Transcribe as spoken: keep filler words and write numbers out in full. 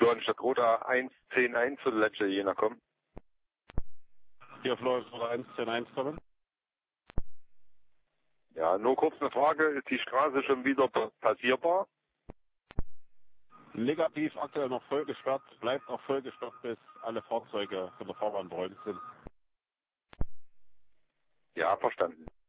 Florianstadt Roda eins zehn eins zu der letzte Jena kommen. Hier Florianstadt Roda eins zehn eins kommen. Ja, nur kurz eine Frage, ist die Straße schon wieder passierbar? Negativ, aktuell noch voll gesperrt, bleibt auch voll gesperrt, bis alle Fahrzeuge von der Fahrbahn beräumt sind. Ja, verstanden.